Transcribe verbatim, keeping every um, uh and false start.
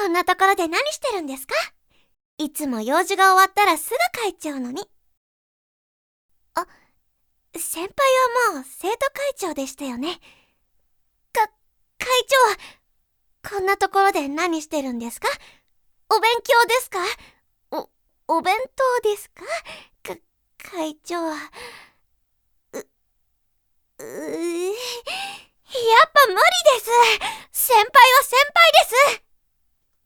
こんなところで何してるんですか？いつも用事が終わったらすぐ帰っちゃうのに。あ、先輩はもう生徒会長でしたよね。か、会長、こんなところで何してるんですか？お勉強ですか？お、お弁当ですか？か、会長は、う、うー、やっぱ無理です。先輩は先輩です。